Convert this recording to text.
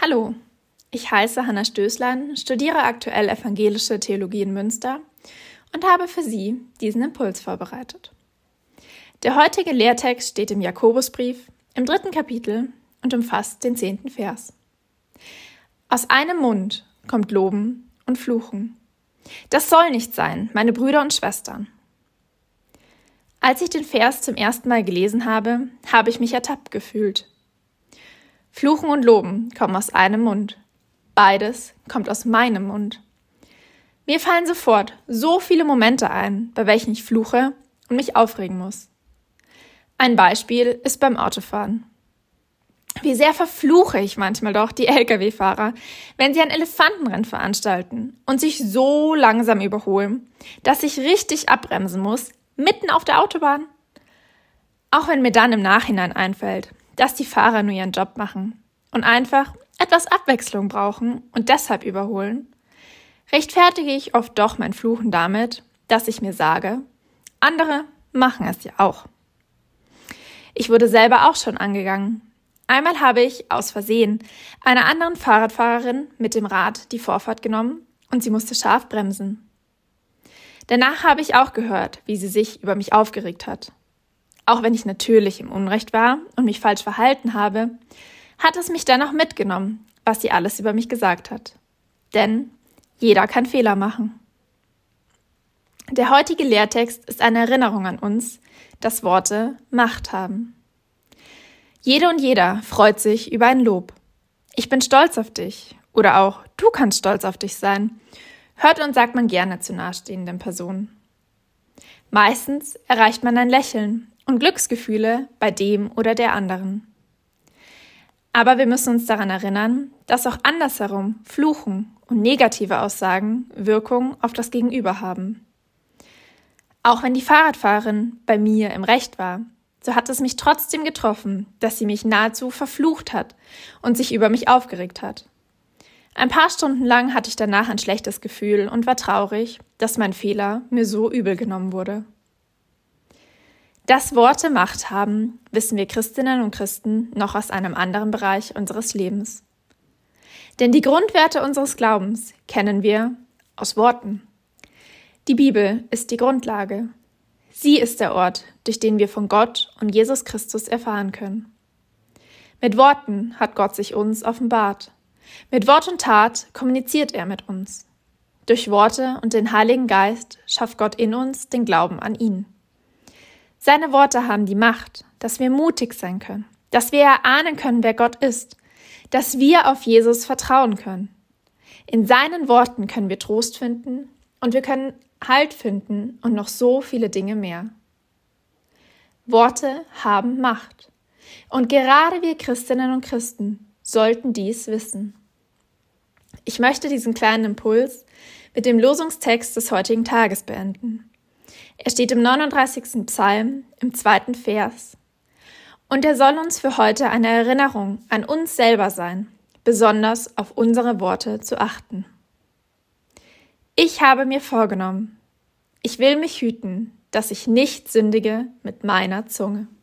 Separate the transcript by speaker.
Speaker 1: Hallo, ich heiße Hanna Stößlein, studiere aktuell Evangelische Theologie in Münster und habe für Sie diesen Impuls vorbereitet. Der heutige Lehrtext steht im Jakobusbrief im 3. Kapitel und umfasst den 10. Vers. Aus einem Mund kommt Loben und Fluchen. Das soll nicht sein, meine Brüder und Schwestern. Als ich den Vers zum ersten Mal gelesen habe, habe ich mich ertappt gefühlt. Fluchen und Loben kommen aus einem Mund. Beides kommt aus meinem Mund. Mir fallen sofort so viele Momente ein, bei welchen ich fluche und mich aufregen muss. Ein Beispiel ist beim Autofahren. Wie sehr verfluche ich manchmal doch die Lkw-Fahrer, wenn sie ein Elefantenrennen veranstalten und sich so langsam überholen, dass ich richtig abbremsen muss, mitten auf der Autobahn. Auch wenn mir dann im Nachhinein einfällt, dass die Fahrer nur ihren Job machen und einfach etwas Abwechslung brauchen und deshalb überholen, rechtfertige ich oft doch mein Fluchen damit, dass ich mir sage, andere machen es ja auch. Ich wurde selber auch schon angegangen. Einmal habe ich aus Versehen einer anderen Fahrradfahrerin mit dem Rad die Vorfahrt genommen und sie musste scharf bremsen. Danach habe ich auch gehört, wie sie sich über mich aufgeregt hat. Auch wenn ich natürlich im Unrecht war und mich falsch verhalten habe, hat es mich dennoch mitgenommen, was sie alles über mich gesagt hat. Denn jeder kann Fehler machen. Der heutige Lehrtext ist eine Erinnerung an uns, dass Worte Macht haben. Jede und jeder freut sich über ein Lob. Ich bin stolz auf dich oder auch du kannst stolz auf dich sein, hört und sagt man gerne zu nahestehenden Personen. Meistens erreicht man ein Lächeln und Glücksgefühle bei dem oder der anderen. Aber wir müssen uns daran erinnern, dass auch andersherum Fluchen und negative Aussagen Wirkung auf das Gegenüber haben. Auch wenn die Fahrradfahrerin bei mir im Recht war, so hat es mich trotzdem getroffen, dass sie mich nahezu verflucht hat und sich über mich aufgeregt hat. Ein paar Stunden lang hatte ich danach ein schlechtes Gefühl und war traurig, dass mein Fehler mir so übel genommen wurde. Dass Worte Macht haben, wissen wir Christinnen und Christen noch aus einem anderen Bereich unseres Lebens. Denn die Grundwerte unseres Glaubens kennen wir aus Worten. Die Bibel ist die Grundlage. Sie ist der Ort, durch den wir von Gott und Jesus Christus erfahren können. Mit Worten hat Gott sich uns offenbart. Mit Wort und Tat kommuniziert er mit uns. Durch Worte und den Heiligen Geist schafft Gott in uns den Glauben an ihn. Seine Worte haben die Macht, dass wir mutig sein können, dass wir erahnen können, wer Gott ist, dass wir auf Jesus vertrauen können. In seinen Worten können wir Trost finden und wir können Halt finden und noch so viele Dinge mehr. Worte haben Macht. Und gerade wir Christinnen und Christen sollten dies wissen. Ich möchte diesen kleinen Impuls mit dem Losungstext des heutigen Tages beenden. Er steht im 39. Psalm, im 2. Vers. Und er soll uns für heute eine Erinnerung an uns selber sein, besonders auf unsere Worte zu achten. Ich habe mir vorgenommen, ich will mich hüten, dass ich nicht sündige mit meiner Zunge.